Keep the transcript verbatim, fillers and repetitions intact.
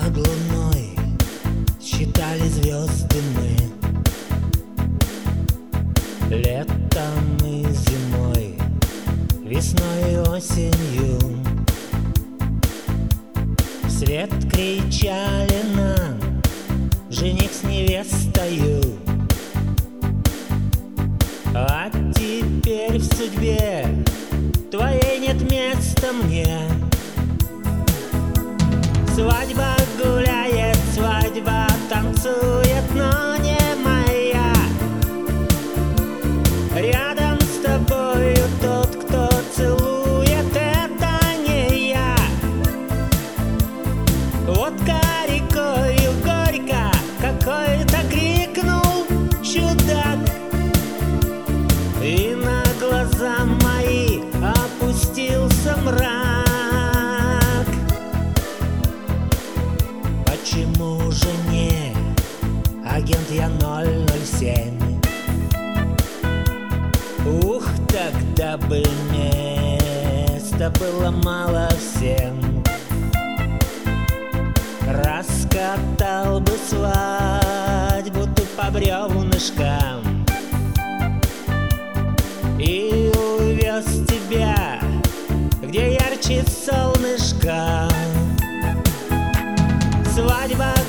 Под луной считали звезды мы, летом и зимой, весной и осенью. Вслед кричали нам жених с невестою. А теперь в судьбе твоей нет места мне. Свадьба гуляет, свадьба танцует, но не моя. Рядом с тобою тот, кто целует, это не я. Водка рекою горько, какой-то крикнул чудак, и на глаза мои опустился мрак. Почему же не агент я ноль ноль семь? Ух, тогда бы места было мало всем. Раскатал бы свадьбу ты по бревнышкам и увез тебя, где ярче солнышко. Свадьба